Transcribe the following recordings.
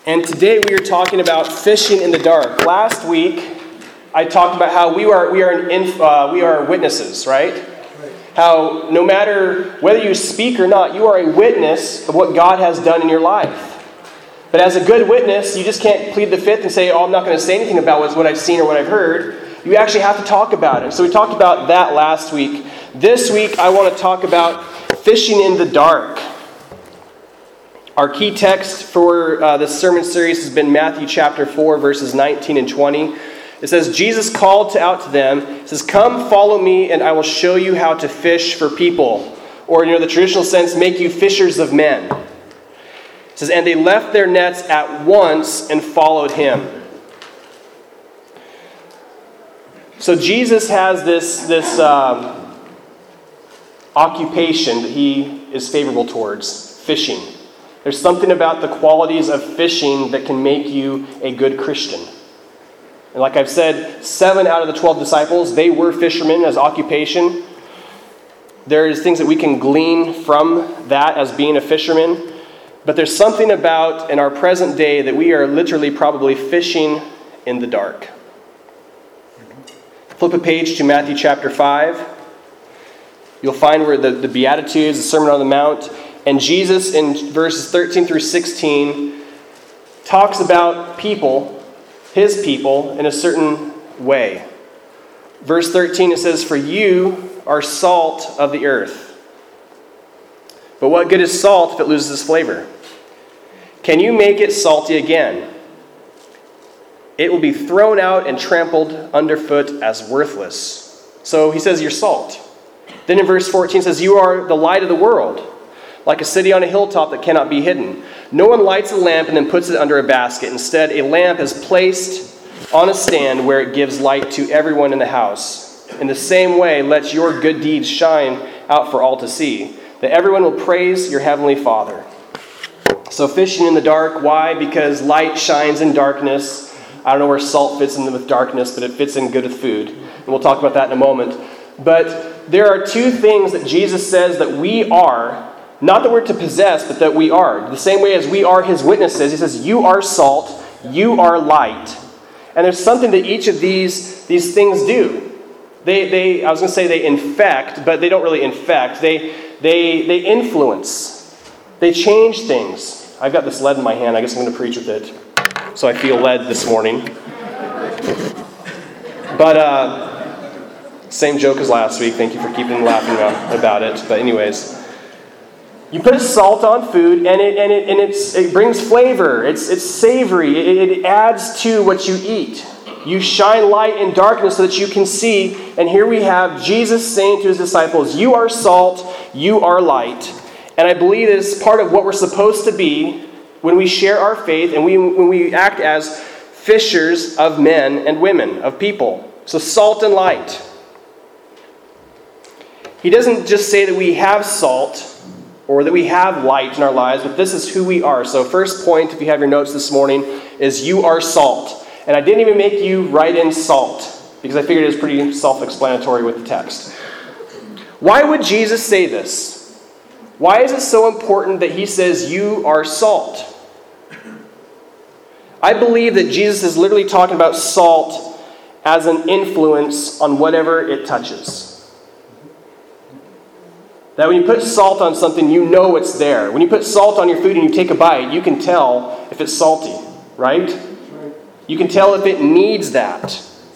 And today we are talking about fishing in the dark. Last week, I talked about how we are witnesses, right? How no matter whether you speak or not, you are a witness of what God has done in your life. But as a good witness, you just can't plead the fifth and say, "Oh, I'm not going to say anything about what I've seen or what I've heard." You actually have to talk about it. So we talked about that last week. This week, I want to talk about fishing in the dark. Our key text for this sermon series has been Matthew chapter 4, verses 19 and 20. It says, Jesus called out to them, it says, "Come, follow me, and I will show you how to fish for people." Or, the traditional sense, make you fishers of men. It says, and they left their nets at once and followed him. So Jesus has this occupation that he is favorable towards, fishing. There's something about the qualities of fishing that can make you a good Christian. And like I've said, 7 out of the 12 disciples, they were fishermen as occupation. There's things that we can glean from that as being a fisherman. But there's something about in our present day that we are literally probably fishing in the dark. Flip a page to Matthew chapter 5. You'll find where the Beatitudes, the Sermon on the Mount, and Jesus in verses 13 through 16 talks about people, his people, in a certain way. Verse 13, it says, "For you are salt of the earth. But what good is salt if it loses its flavor? Can you make it salty again? It will be thrown out and trampled underfoot as worthless." So he says, you're salt. Then in verse 14 it says, "You are the light of the world, like a city on a hilltop that cannot be hidden. No one lights a lamp and then puts it under a basket. Instead, a lamp is placed on a stand where it gives light to everyone in the house. In the same way, let your good deeds shine out for all to see, that everyone will praise your heavenly Father." So fishing in the dark, why? Because light shines in darkness. I don't know where salt fits in with darkness, but it fits in good with food. And we'll talk about that in a moment. But there are two things that Jesus says that we are. Not that we're to possess, but that we are. The same way as we are his witnesses. He says, you are salt, you are light. And there's something that each of these things do. I was going to say they infect, but they don't really infect. They influence. They change things. I've got this lead in my hand. I guess I'm going to preach with it. So I feel led this morning. But same joke as last week. Thank you for keeping laughing about it. But anyways, you put salt on food, and it brings flavor. It's savory. It adds to what you eat. You shine light in darkness so that you can see. And here we have Jesus saying to his disciples, "You are salt, you are light." And I believe it is part of what we're supposed to be when we share our faith and when we act as fishers of men and women, of people. So salt and light. He doesn't just say that we have salt or that we have light in our lives, but this is who we are. So first point, if you have your notes this morning, is you are salt. And I didn't even make you write in salt, because I figured it was pretty self-explanatory with the text. Why would Jesus say this? Why is it so important that he says you are salt? I believe that Jesus is literally talking about salt as an influence on whatever it touches. That when you put salt on something, you know it's there. When you put salt on your food and you take a bite, you can tell if it's salty, right? You can tell if it needs that.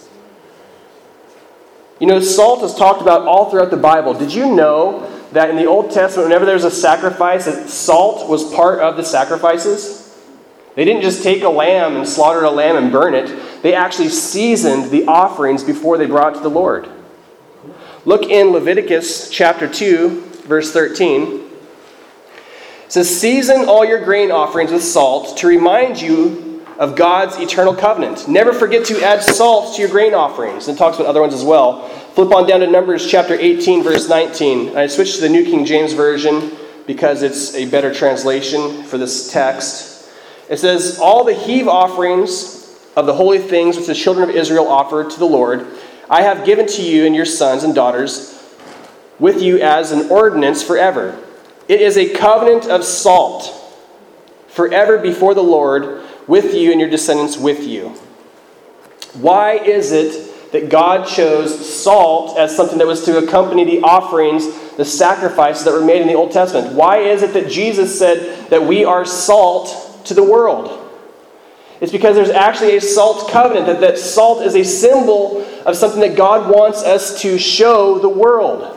Salt is talked about all throughout the Bible. Did you know that in the Old Testament, whenever there was a sacrifice, that salt was part of the sacrifices? They didn't just take a lamb and slaughter a lamb and burn it. They actually seasoned the offerings before they brought it to the Lord. Look in Leviticus chapter 2, verse 13. It says, "Season all your grain offerings with salt to remind you of God's eternal covenant. Never forget to add salt to your grain offerings." And it talks about other ones as well. Flip on down to Numbers chapter 18, verse 19. I switched to the New King James Version because it's a better translation for this text. It says, "All the heave offerings of the holy things which the children of Israel offered to the Lord, I have given to you and your sons and daughters with you as an ordinance forever. It is a covenant of salt forever before the Lord with you and your descendants with you. Why is it that God chose salt as something that was to accompany the offerings, the sacrifices that were made in the Old Testament? Why is it that Jesus said that we are salt to the world? It's because there's actually a salt covenant, that salt is a symbol of something that God wants us to show the world.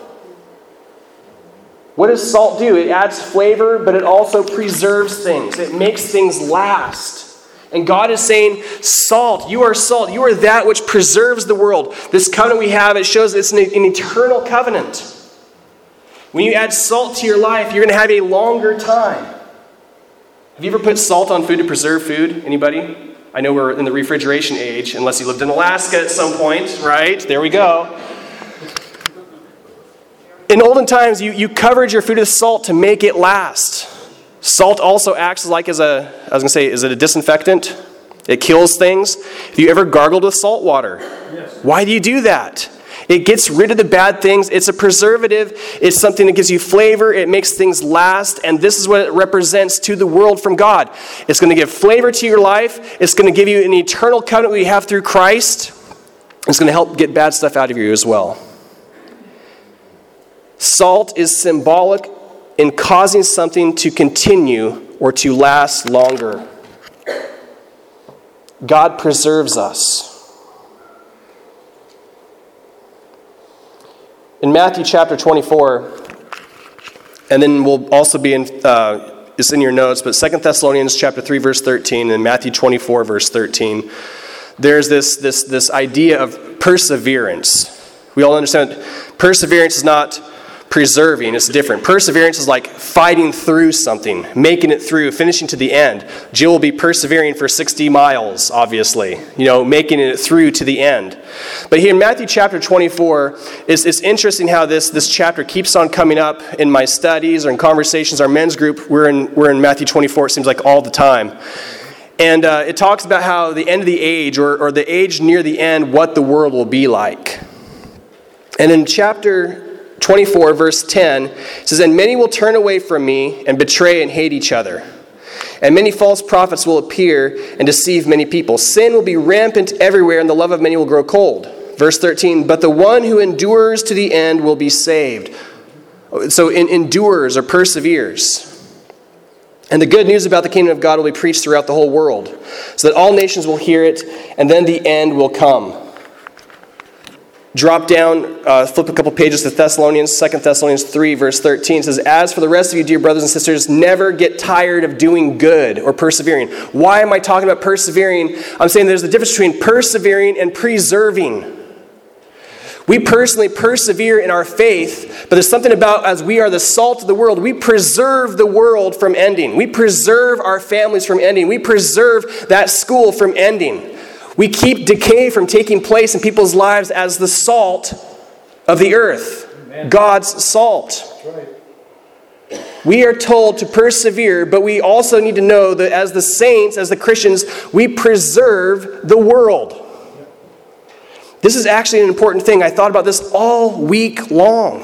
What does salt do? It adds flavor, but it also preserves things. It makes things last. And God is saying, salt, you are that which preserves the world. This covenant we have, it shows it's an eternal covenant. When you add salt to your life, you're going to have a longer time. Have you ever put salt on food to preserve food? Anybody? I know we're in the refrigeration age, unless you lived in Alaska at some point, right? There we go. In olden times, you covered your food with salt to make it last. Salt also acts is it a disinfectant? It kills things. Have you ever gargled with salt water? Yes. Why do you do that? It gets rid of the bad things. It's a preservative. It's something that gives you flavor. It makes things last. And this is what it represents to the world from God. It's going to give flavor to your life. It's going to give you an eternal covenant we have through Christ. It's going to help get bad stuff out of you as well. Salt is symbolic in causing something to continue or to last longer. God preserves us. In Matthew chapter 24, and then we'll also be in, it's in your notes, but 2 Thessalonians chapter 3, verse 13, and Matthew 24, verse 13, there's this idea of perseverance. We all understand that perseverance is not preserving, it's different. Perseverance is like fighting through something, making it through, finishing to the end. Jill will be persevering for 60 miles, obviously, making it through to the end. But here in Matthew chapter 24, it's interesting how this chapter keeps on coming up in my studies or in conversations. Our men's group, we're in Matthew 24, it seems like all the time. And it talks about how the end of the age, or the age near the end, what the world will be like. And in chapter 24, verse 10, it says, "And many will turn away from me and betray and hate each other. And many false prophets will appear and deceive many people. Sin will be rampant everywhere, and the love of many will grow cold." Verse 13, "But the one who endures to the end will be saved." So endures or perseveres. "And the good news about the kingdom of God will be preached throughout the whole world, so that all nations will hear it, and then the end will come." Drop down, flip a couple pages to 2 Thessalonians 3, verse 13. It says, "As for the rest of you, dear brothers and sisters, never get tired of doing good," or persevering. Why am I talking about persevering? I'm saying there's a difference between persevering and preserving. We personally persevere in our faith, but there's something about, as we are the salt of the world, we preserve the world from ending. We preserve our families from ending. We preserve that school from ending. We keep decay from taking place in people's lives as the salt of the earth. Amen. God's salt. That's right. We are told to persevere, but we also need to know that as the saints, as the Christians, we preserve the world. This is actually an important thing. I thought about this all week long.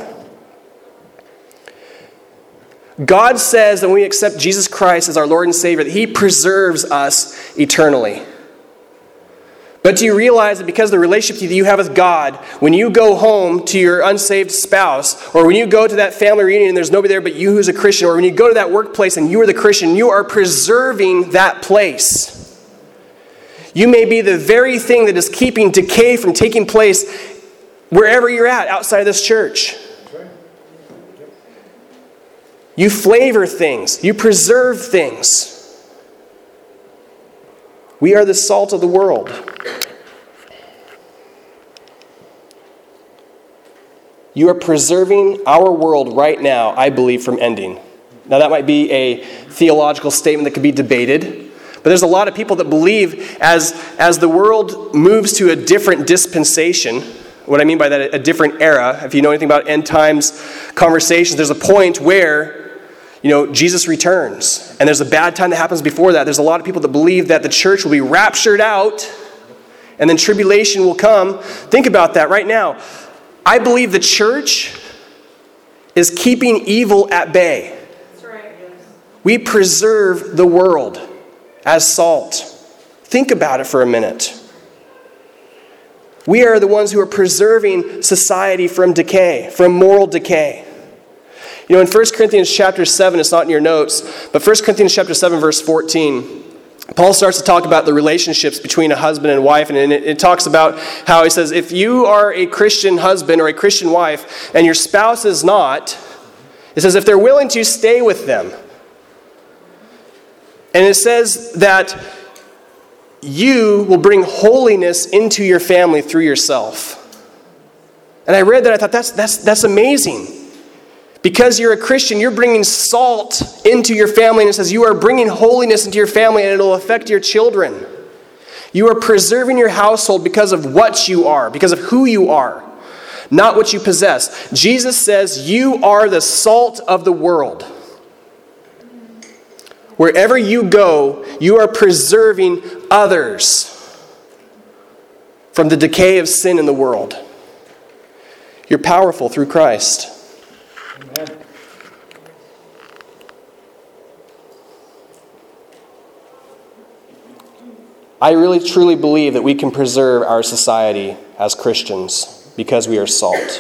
God says that when we accept Jesus Christ as our Lord and Savior, that He preserves us eternally. But do you realize that because of the relationship that you have with God, when you go home to your unsaved spouse, or when you go to that family reunion and there's nobody there but you who's a Christian, or when you go to that workplace and you are the Christian, you are preserving that place. You may be the very thing that is keeping decay from taking place wherever you're at outside of this church. You flavor things. You preserve things. We are the salt of the world. You are preserving our world right now, I believe, from ending. Now, that might be a theological statement that could be debated, but there's a lot of people that believe as the world moves to a different dispensation, what I mean by that, a different era, if you know anything about end times conversations, there's a point where Jesus returns. And there's a bad time that happens before that. There's a lot of people that believe that the church will be raptured out and then tribulation will come. Think about that right now. I believe the church is keeping evil at bay. That's right. We preserve the world as salt. think about it for a minute. We are the ones who are preserving society from decay, from moral decay. You know, in 1 Corinthians chapter 7, it's not in your notes, but 1 Corinthians chapter 7, verse 14, Paul starts to talk about the relationships between a husband and wife, and it talks about how he says, if you are a Christian husband or a Christian wife, and your spouse is not, it says, if they're willing to, stay with them. And it says that you will bring holiness into your family through yourself. And I read that, I thought, that's amazing. Because you're a Christian, you're bringing salt into your family, and it says you are bringing holiness into your family, and it'll affect your children. You are preserving your household because of what you are, because of who you are, not what you possess. Jesus says you are the salt of the world. Wherever you go, you are preserving others from the decay of sin in the world. You're powerful through Christ. Amen. I really truly believe that we can preserve our society as Christians because we are salt.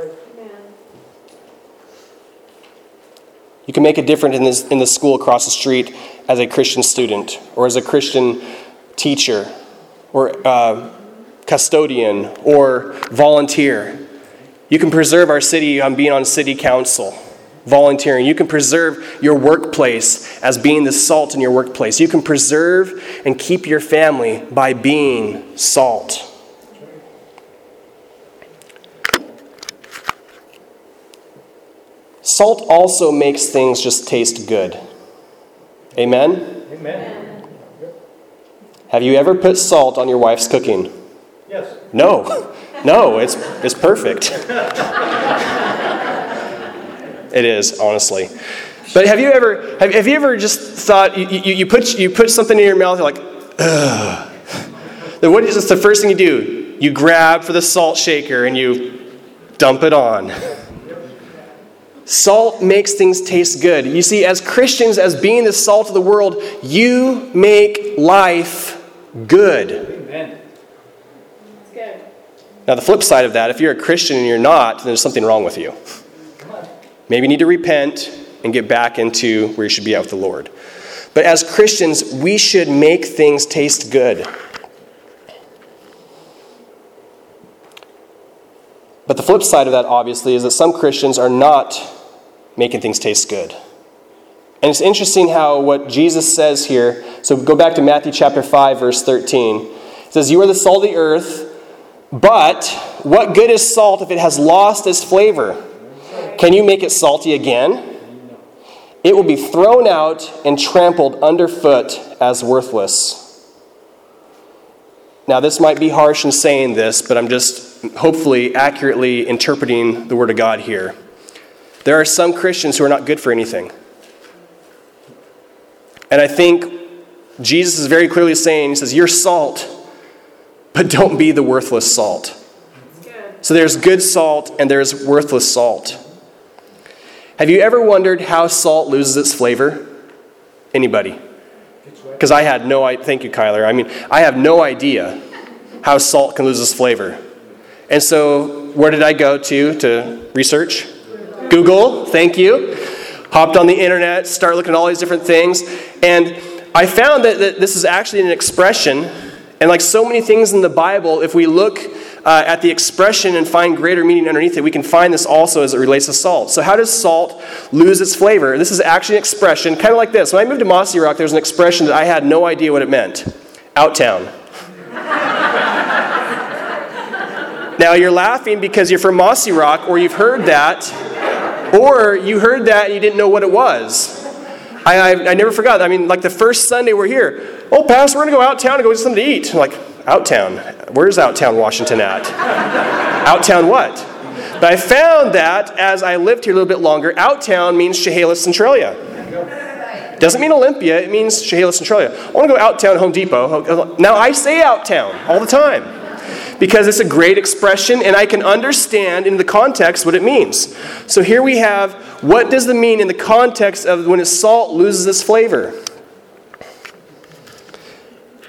You can make a difference in the school across the street as a Christian student, or as a Christian teacher, or custodian, or volunteer. You can preserve our city on being on city council, volunteering. You can preserve your workplace as being the salt in your workplace. You can preserve and keep your family by being salt. Salt also makes things just taste good. Amen? Amen. Have you ever put salt on your wife's cooking? Yes. No. No, it's perfect. It is, honestly. But have you ever just thought you put something in your mouth, you're like, ugh. Then what is the first thing you do? You grab for the salt shaker and you dump it on. Salt makes things taste good. You see, as Christians, as being the salt of the world, you make life good. Amen. That's good. Now, the flip side of that, if you're a Christian and you're not, then there's something wrong with you. Maybe you need to repent and get back into where you should be at with the Lord. But as Christians, we should make things taste good. But the flip side of that, obviously, is that some Christians are not making things taste good. And it's interesting how what Jesus says here, so go back to Matthew chapter 5, verse 13. It says, you are the salt of the earth, but what good is salt if it has lost its flavor? Can you make it salty again? It will be thrown out and trampled underfoot as worthless. Now, this might be harsh in saying this, but I'm just hopefully accurately interpreting the Word of God here. There are some Christians who are not good for anything. And I think Jesus is very clearly saying, he says, you're salt, but don't be the worthless salt. So there's good salt and there's worthless salt. Have you ever wondered how salt loses its flavor? Anybody? Because I had no idea. Thank you, Kyler. I have no idea how salt can lose its flavor. And so where did I go to research? Google, thank you. Hopped on the internet, started looking at all these different things. And I found that this is actually an expression. And like so many things in the Bible, if we look at the expression and find greater meaning underneath it, we can find this also as it relates to salt. So how does salt lose its flavor? This is actually an expression, kind of like this. When I moved to Mossy Rock, there was an expression that I had no idea what it meant. Outtown. Now you're laughing because you're from Mossy Rock, or you've heard that, or you heard that and you didn't know what it was. I never forgot. Like the first Sunday we're here. Oh, Pastor, we're going to go outtown and go get something to eat. I'm like, Outtown? Where's Outtown, Washington at? Outtown what? But I found that as I lived here a little bit longer, Outtown means Chehalis, Centralia. Doesn't mean Olympia, it means Chehalis, Centralia. I want to go Outtown, Home Depot. Now I say Outtown all the time because it's a great expression and I can understand in the context what it means. So here we have, what does it mean in the context of when salt loses its flavor?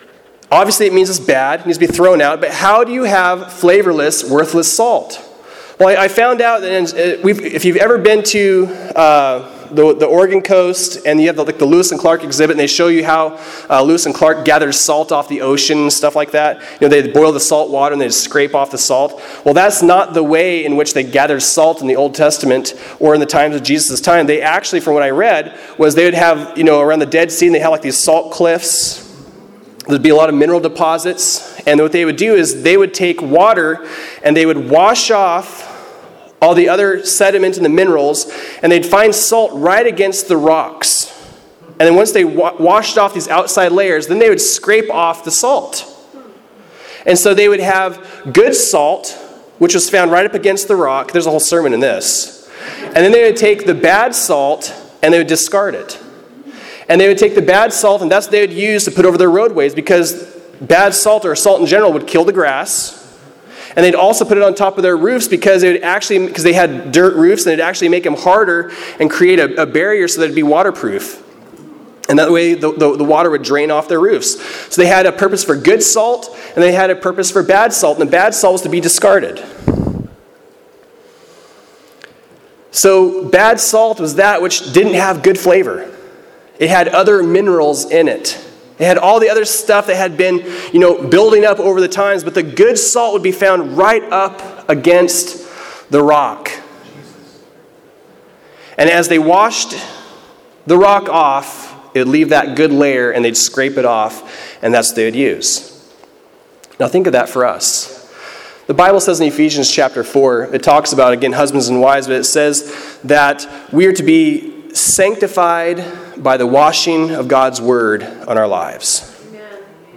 Obviously, it means it's bad. It needs to be thrown out. But how do you have flavorless, worthless salt? Well, I found out that if you've ever been to the Oregon coast and you have the Lewis and Clark exhibit, and they show you how Lewis and Clark gathers salt off the ocean and stuff like that. They boil the salt water and they just scrape off the salt. Well, that's not the way in which they gathered salt in the Old Testament or in the times of Jesus' time. They actually, from what I read, was they would have, around the Dead Sea, and they had like these salt cliffs. There'd be a lot of mineral deposits. And what they would do is they would take water and they would wash off all the other sediment and the minerals, and they'd find salt right against the rocks. And then once they washed off these outside layers, then they would scrape off the salt. And so they would have good salt, which was found right up against the rock. There's a whole sermon in this. And then they would take the bad salt and they would discard it. And they would take the bad salt, and that's what they would use to put over their roadways, because bad salt, or salt in general, would kill the grass. And they'd also put it on top of their roofs because they had dirt roofs, and it'd actually make them harder and create a barrier so that it'd be waterproof. And that way the water would drain off their roofs. So they had a purpose for good salt, and they had a purpose for bad salt, and the bad salt was to be discarded. So bad salt was that which didn't have good flavor. It had other minerals in it. It had all the other stuff that had been, building up over the times, but the good salt would be found right up against the rock. And as they washed the rock off, it would leave that good layer, and they'd scrape it off, and that's what they would use. Now think of that for us. The Bible says in Ephesians chapter 4, it talks about, again, husbands and wives, but it says that we are to be sanctified by the washing of God's word on our lives. Amen.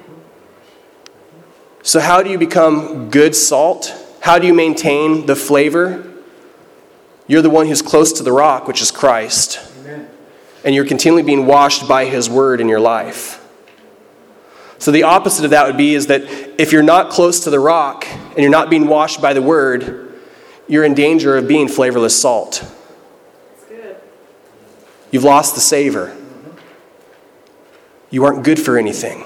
So how do you become good salt? How do you maintain the flavor? You're the one who's close to the rock, which is Christ. Amen. And you're continually being washed by his word in your life. So the opposite of that would be is that if you're not close to the rock and you're not being washed by the word, you're in danger of being flavorless salt. You've lost the savor. You aren't good for anything.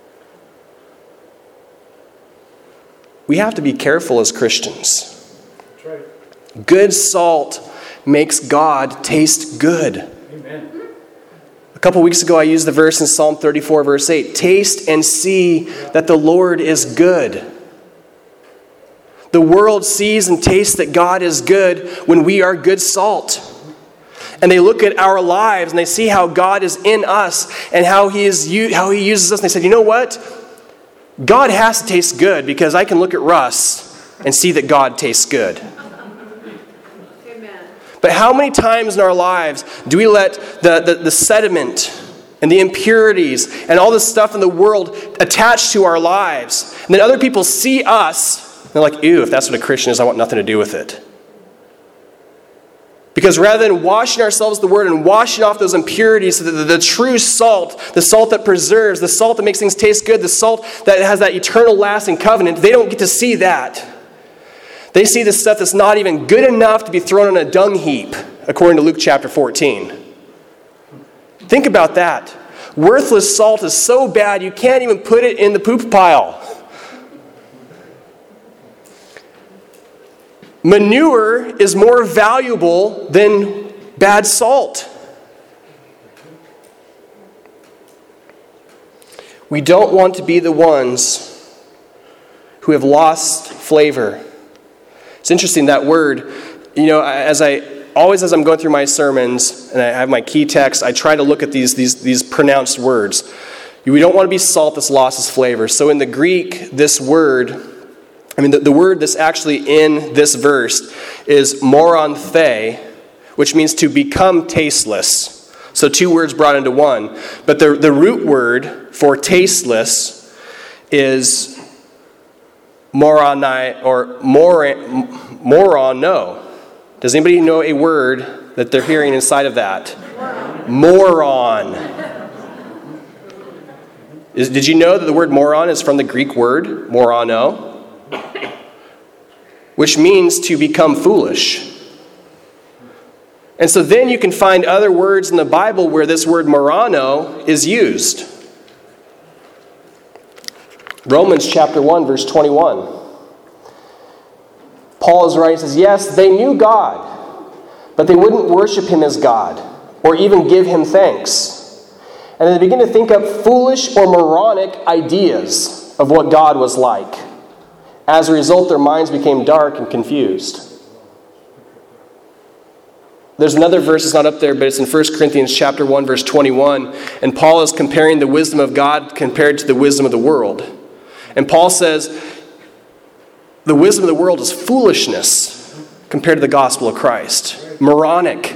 We have to be careful as Christians. That's right. Good salt makes God taste good. Amen. A couple weeks ago, I used the verse in Psalm 34, verse 8. Taste and see that the Lord is good. The world sees and tastes that God is good when we are good salt. And they look at our lives and they see how God is in us and how He uses us. And they said, you know what? God has to taste good because I can look at Russ and see that God tastes good. Amen. But how many times in our lives do we let the sediment and the impurities and all this stuff in the world attach to our lives? And then other people see us and they're like, ew, if that's what a Christian is, I want nothing to do with it. Because rather than washing ourselves with the word and washing off those impurities, the true salt, the salt that preserves, the salt that makes things taste good, the salt that has that eternal lasting covenant, they don't get to see that. They see the stuff that's not even good enough to be thrown on a dung heap, according to Luke chapter 14. Think about that. Worthless salt is so bad you can't even put it in the poop pile. Manure is more valuable than bad salt. We don't want to be the ones who have lost flavor. It's interesting, that word, as I'm going through my sermons and I have my key text, I try to look at these pronounced words. We don't want to be salt that's lost its flavor. So in the Greek, this word, the word that's actually in this verse is moronthē, which means to become tasteless. So two words brought into one. But the root word for tasteless is moroni or morono. Does anybody know a word that they're hearing inside of that? Moron. Did you know that the word moron is from the Greek word morono? Which means to become foolish. And so then you can find other words in the Bible where this word morano is used. Romans chapter 1, verse 21. Paul is writing, says, yes, they knew God, but they wouldn't worship him as God or even give him thanks. And then they begin to think up foolish or moronic ideas of what God was like. As a result, their minds became dark and confused. There's another verse, it's not up there, but it's in 1 Corinthians chapter 1, verse 21. And Paul is comparing the wisdom of God compared to the wisdom of the world. And Paul says, the wisdom of the world is foolishness compared to the gospel of Christ. Moronic.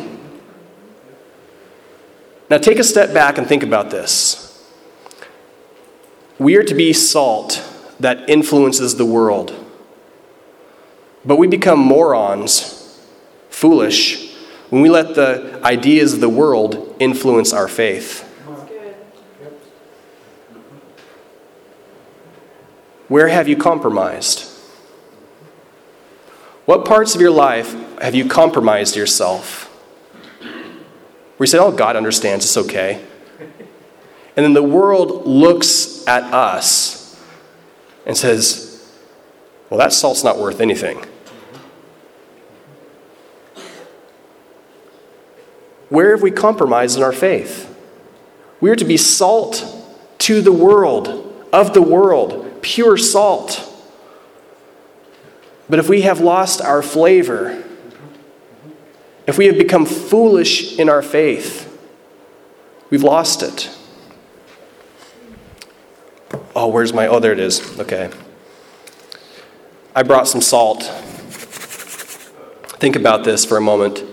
Now take a step back and think about this. We are to be salt that influences the world. But we become morons, foolish, when we let the ideas of the world influence our faith. Where have you compromised? What parts of your life have you compromised yourself? Where you say, oh, God understands, it's okay. And then the world looks at us and says, well, that salt's not worth anything. Where have we compromised in our faith? We are to be salt to the world, of the world, pure salt. But if we have lost our flavor, if we have become foolish in our faith, we've lost it. Oh, there it is. Okay. I brought some salt. Think about this for a moment.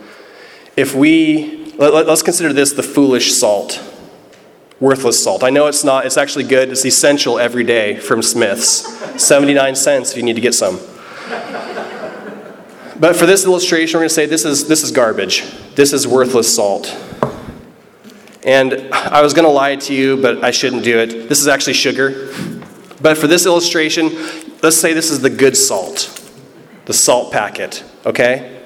Let's consider this the foolish salt. Worthless salt. I know it's not, it's actually good. It's essential every day from Smith's. 79 cents if you need to get some. But for this illustration, we're going to say this is garbage. This is worthless salt. And I was going to lie to you, but I shouldn't do it. This is actually sugar. But for this illustration, let's say this is the good salt. The salt packet, okay?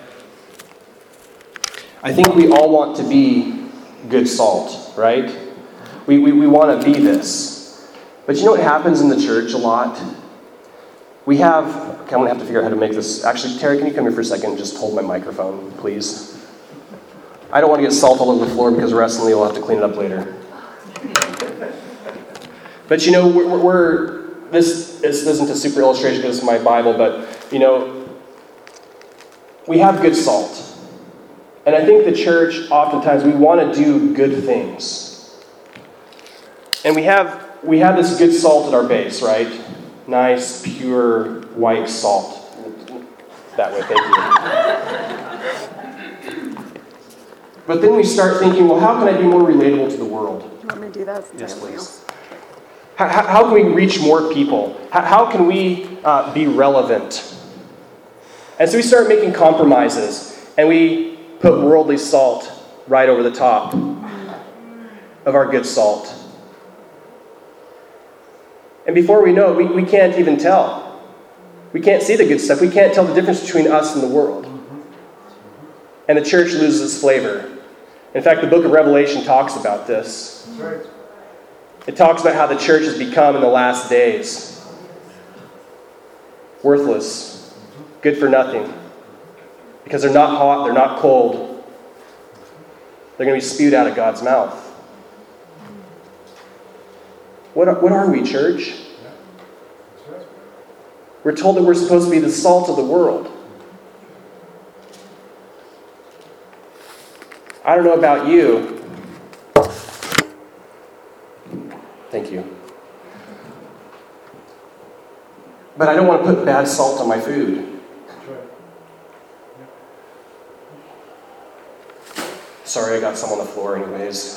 I think we all want to be good salt, right? We want to be this. But you know what happens in the church a lot? I'm going to have to figure out how to make this. Actually, Terry, can you come here for a second and just hold my microphone, please? I don't want to get salt all over the floor because Wrestling will have to clean it up later. But you know, this isn't a super illustration because it's my Bible, but you know, we have good salt. And I think the church, oftentimes, we want to do good things. And we have this good salt at our base, right? Nice, pure, white salt. That way, thank you. But then we start thinking, well, how can I be more relatable to the world? You want me to do that? Yes, please. How can we reach more people? How can we be relevant? And so we start making compromises, and we put worldly salt right over the top of our good salt. And before we know it, we can't even tell. We can't see the good stuff. We can't tell the difference between us and the world. And the church loses its flavor. In fact, the book of Revelation talks about this. It talks about how the church has become in the last days. Worthless. Good for nothing. Because they're not hot, they're not cold. They're going to be spewed out of God's mouth. What are we, church? We're told that we're supposed to be the salt of the world. I don't know about you. Thank you. But I don't want to put bad salt on my food. Sorry, I got some on the floor anyways.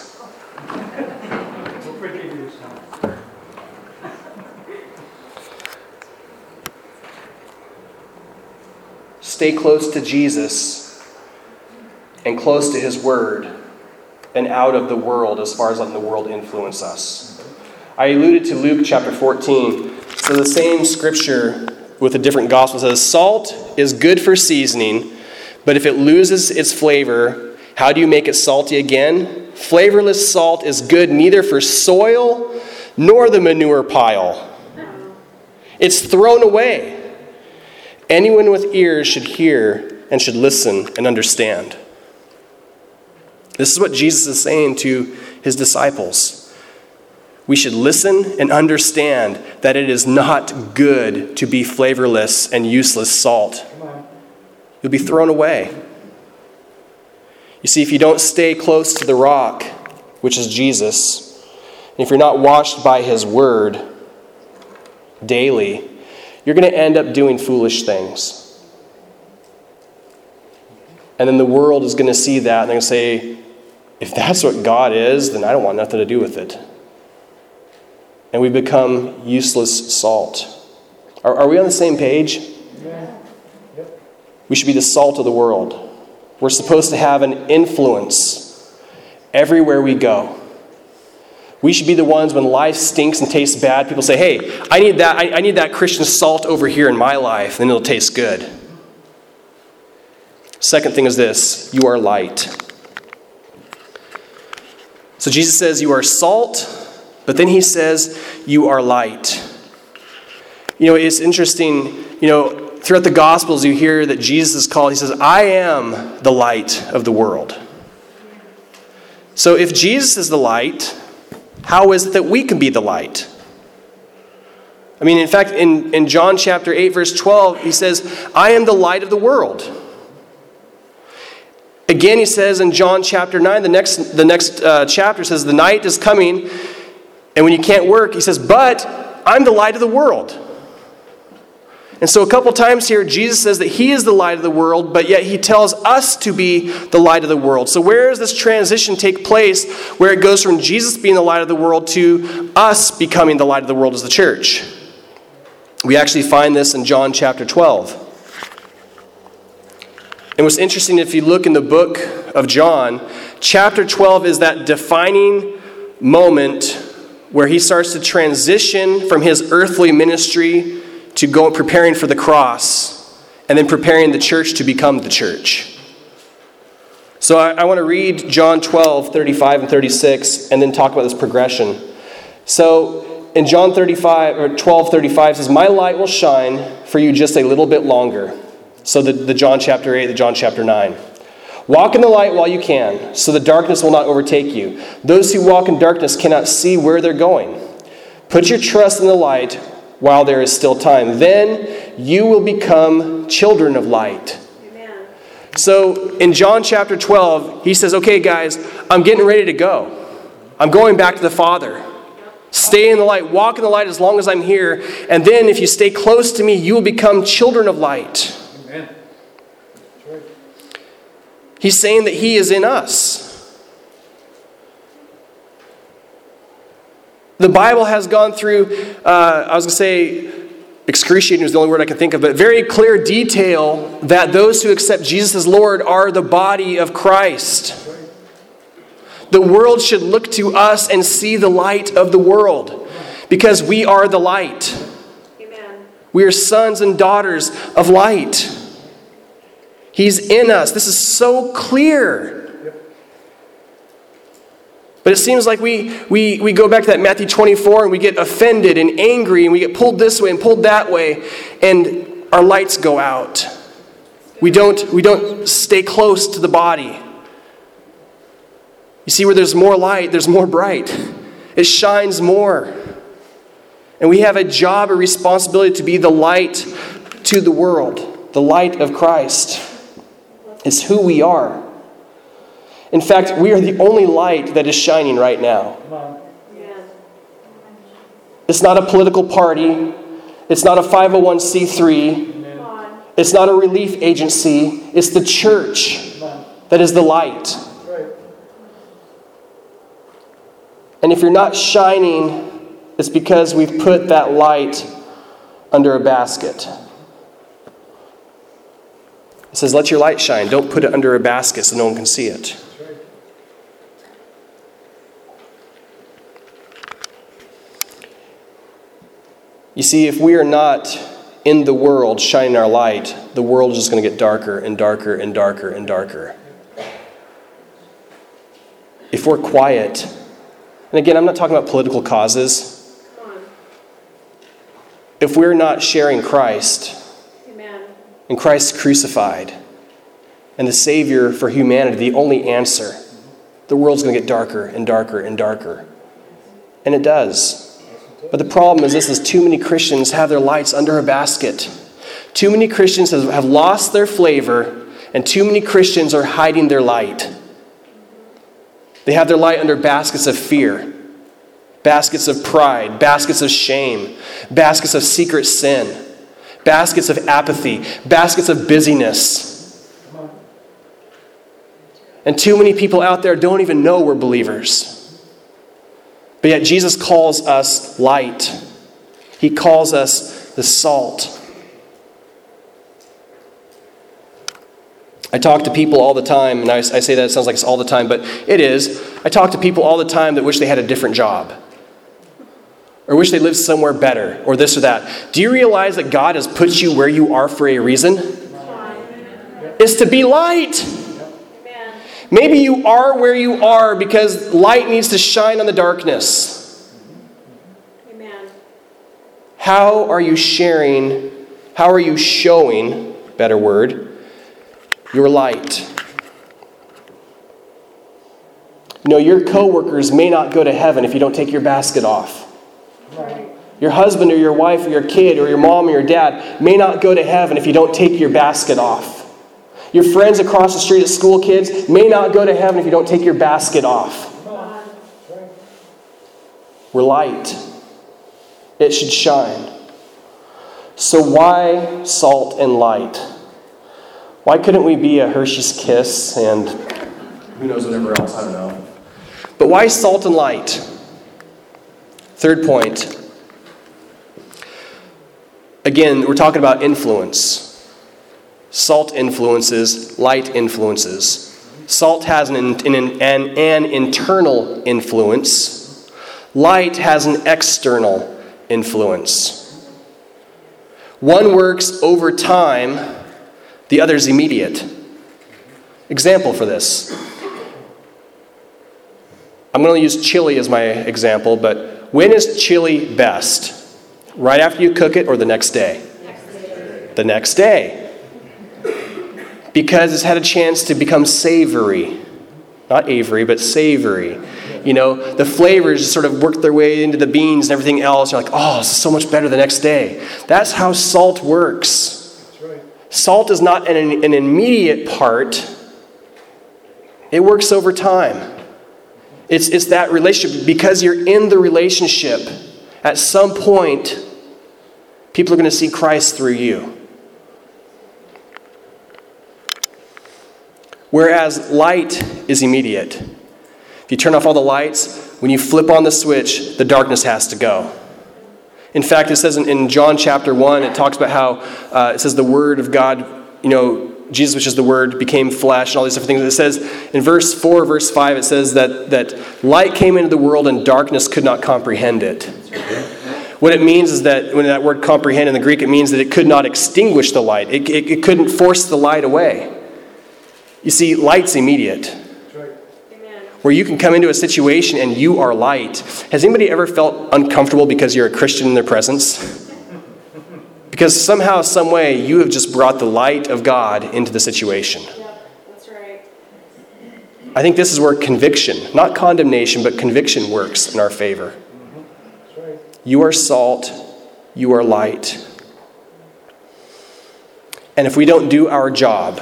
Stay close to Jesus and close to His Word and out of the world as far as letting the world influence us. I alluded to Luke chapter 14. So the same scripture with a different gospel says, salt is good for seasoning, but if it loses its flavor, how do you make it salty again? Flavorless salt is good neither for soil nor the manure pile. It's thrown away. Anyone with ears should hear and should listen and understand. This is what Jesus is saying to his disciples. We should listen and understand that it is not good to be flavorless and useless salt. You'll be thrown away. You see, if you don't stay close to the rock, which is Jesus, and if you're not washed by his word daily, you're going to end up doing foolish things. And then the world is going to see that and they're going to say, if that's what God is, then I don't want nothing to do with it. And we become useless salt. Are we on the same page? Yeah. Yep. We should be the salt of the world. We're supposed to have an influence everywhere we go. We should be the ones when life stinks and tastes bad, people say, hey, I need that Christian salt over here in my life, then it'll taste good. Second thing is this: you are light. So Jesus says you are salt, but then he says you are light. It's interesting, throughout the Gospels you hear that Jesus is called, he says, I am the light of the world. So if Jesus is the light, how is it that we can be the light? In fact, in John chapter 8, verse 12, he says, I am the light of the world. Again, he says in John chapter 9, the next chapter says, the night is coming, and when you can't work, he says, but I'm the light of the world. And so a couple times here, Jesus says that he is the light of the world, but yet he tells us to be the light of the world. So where does this transition take place, where it goes from Jesus being the light of the world to us becoming the light of the world as the church? We actually find this in John chapter 12. And what's interesting, if you look in the book of John, chapter 12 is that defining moment where he starts to transition from his earthly ministry to go preparing for the cross, and then preparing the church to become the church. So I want to read John 12, 35 and 36, and then talk about this progression. So in John 12, 35 says, my light will shine for you just a little bit longer. So the John chapter 8, the John chapter 9. Walk in the light while you can, so the darkness will not overtake you. Those who walk in darkness cannot see where they're going. Put your trust in the light while there is still time. Then you will become children of light. Amen. So in John chapter 12, he says, okay, guys, I'm getting ready to go. I'm going back to the Father. Stay in the light. Walk in the light as long as I'm here. And then if you stay close to me, you will become children of light. Amen. That's right. He's saying that he is in us. The Bible has gone through, excruciating is the only word I can think of, but very clear detail that those who accept Jesus as Lord are the body of Christ. The world should look to us and see the light of the world, because we are the light. Amen. We are sons and daughters of light. He's in us. This is so clear. But it seems like we go back to that Matthew 24 and we get offended and angry and we get pulled this way and pulled that way, and our lights go out. We don't stay close to the body. You see, where there's more light, there's more bright. It shines more. And we have a job, a responsibility to be the light to the world, the light of Christ. It's who we are. In fact, we are the only light that is shining right now. Yeah. It's not a political party. It's not a 501c3. Come on. It's not a relief agency. It's the church that is the light. Right. And if you're not shining, it's because we've put that light under a basket. It says, let your light shine. Don't put it under a basket so no one can see it. You see, if we are not in the world shining our light, the world is just going to get darker and darker and darker and darker. If we're quiet, and again, I'm not talking about political causes. Come on. if we're not sharing Christ Amen. and Christ crucified and the Savior for humanity, the only answer, the world's going to get darker and darker and darker. And it does. But the problem is this, is too many Christians have their lights under a basket. Too many Christians have lost their flavor, and too many Christians are hiding their light. They have their light under baskets of fear, baskets of pride, baskets of shame, baskets of secret sin, baskets of apathy, baskets of busyness. And too many people out there don't even know we're believers. But yet Jesus calls us light. He calls us the salt. I talk to people all the time, and I say that it sounds like it's all the time, but it is. I talk to people all the time that wish they had a different job, or wish they lived somewhere better, or this or that. Do you realize that God has put you where you are for a reason? It's to be light. Amen. Maybe you are where you are because light needs to shine on the darkness. Amen. How are you sharing, how are you showing, better word, your light? You know, your coworkers may not go to heaven if you don't take your basket off. Right. Your husband or your wife or your kid or your mom or your dad may not go to heaven if you don't take your basket off. Your friends across the street at school, kids, may not go to heaven if you don't take your basket off. We're light. It should shine. So why salt and light? Why couldn't we be a Hershey's Kiss and who knows whatever else? I don't know. But why salt and light? Third point. Again, we're talking about influence. Salt influences, light influences. Salt has an internal influence. Light has an external influence. One works over time, the other is immediate. Example for this. I'm going to use chili as my example, but when is chili best? Right after you cook it or the next day? The next day. Because it's had a chance to become savory. Not Avery, but savory. You know, the flavors sort of work their way into the beans and everything else. You're like, oh, this is so much better the next day. That's how salt works. That's right. Salt is not an immediate part. It works over time. It's that relationship. Because you're in the relationship, at some point, people are going to see Christ through you. Whereas light is immediate. If you turn off all the lights, when you flip on the switch, the darkness has to go. In fact, it says in John chapter 1, it talks about how it says the Word of God, you know, Jesus, which is the Word, became flesh and all these different things. It says in verse 4, verse 5, it says that light came into the world and darkness could not comprehend it. What it means is that when that word comprehend in the Greek, it means that it could not extinguish the light. It couldn't force the light away. You see, light's immediate. That's right. Amen. Where you can come into a situation and you are light. Has anybody ever felt uncomfortable because you're a Christian in their presence? Because somehow, some way, you have just brought the light of God into the situation. Yep, that's right. I think this is where conviction, not condemnation, but conviction works in our favor. That's right. You are salt, you are light. And if we don't do our job,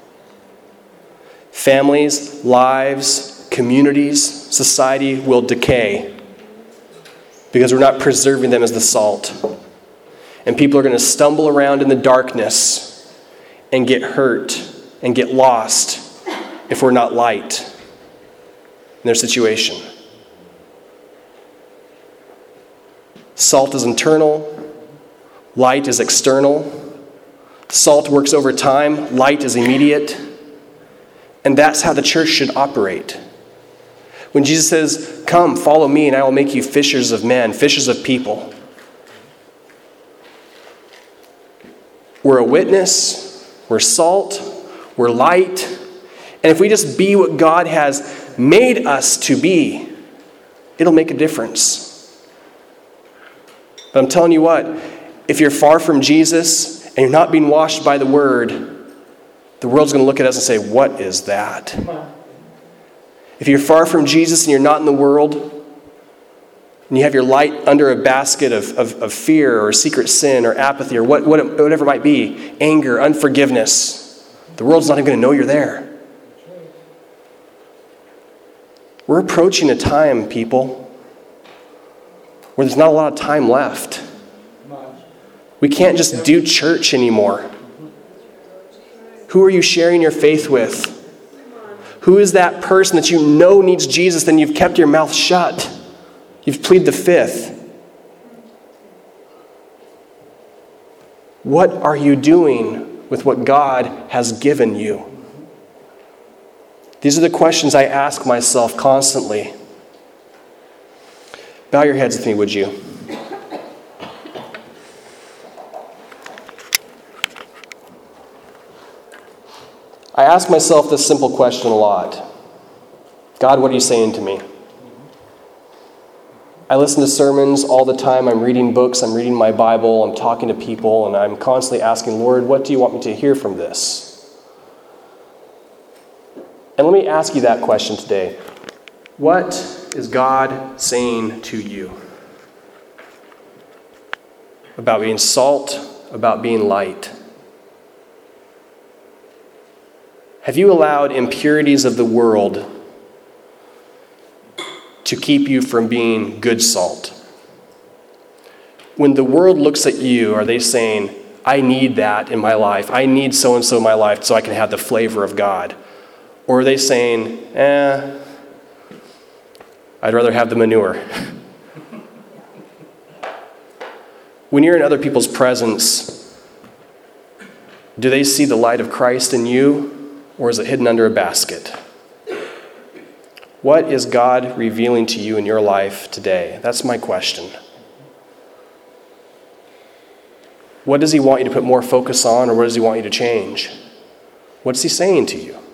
families, lives, communities, society will decay because we're not preserving them as the salt. And people are going to stumble around in the darkness and get hurt and get lost if we're not light in their situation. Salt is internal, light is external. Salt works over time, light is immediate. And that's how the church should operate. When Jesus says, come, follow me, and I will make you fishers of men, fishers of people. We're a witness, we're salt, we're light. And if we just be what God has made us to be, it'll make a difference. But I'm telling you what, if you're far from Jesus and you're not being washed by the Word, the world's going to look at us and say, what is that? Come on. If you're far from Jesus and you're not in the world, and you have your light under a basket of fear or secret sin or apathy or whatever it might be, anger, unforgiveness, the world's not even going to know you're there. We're approaching a time, people, where there's not a lot of time left. We can't just do church anymore. Who are you sharing your faith with? Who is that person that you know needs Jesus, then you've kept your mouth shut? You've pleaded the fifth. What are you doing with what God has given you? These are the questions I ask myself constantly. Bow your heads with me, would you? I ask myself this simple question a lot. God, what are you saying to me? I listen to sermons all the time. I'm reading books. I'm reading my Bible. I'm talking to people. And I'm constantly asking, Lord, what do you want me to hear from this? And let me ask you that question today. What is God saying to you? About being salt, about being light. Have you allowed impurities of the world to keep you from being good salt? When the world looks at you, are they saying, I need that in my life. I need so-and-so in my life so I can have the flavor of God. Or are they saying, I'd rather have the manure. When you're in other people's presence, do they see the light of Christ in you, or is it hidden under a basket? What is God revealing to you in your life today? That's my question. What does he want you to put more focus on, or what does he want you to change? What's he saying to you?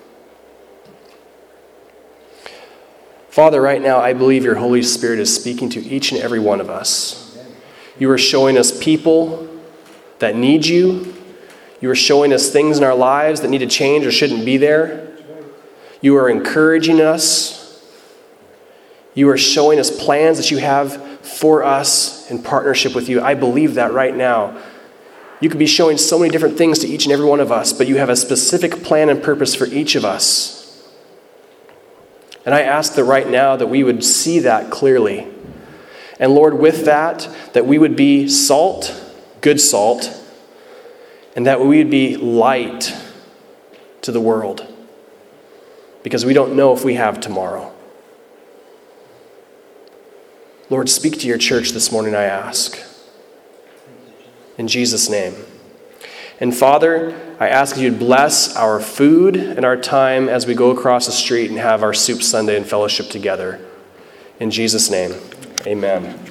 Father, right now, I believe your Holy Spirit is speaking to each and every one of us. You are showing us people that need you. You are showing us things in our lives that need to change or shouldn't be there. You are encouraging us. You are showing us plans that you have for us in partnership with you. I believe that right now. You could be showing so many different things to each and every one of us, but you have a specific plan and purpose for each of us. And I ask that right now that we would see that clearly. And Lord, with that we would be salt, good salt, and that we would be light to the world. Because we don't know if we have tomorrow. Lord, speak to your church this morning, I ask. In Jesus' name. And Father, I ask that you'd bless our food and our time as we go across the street and have our Soup Sunday and fellowship together. In Jesus' name, amen.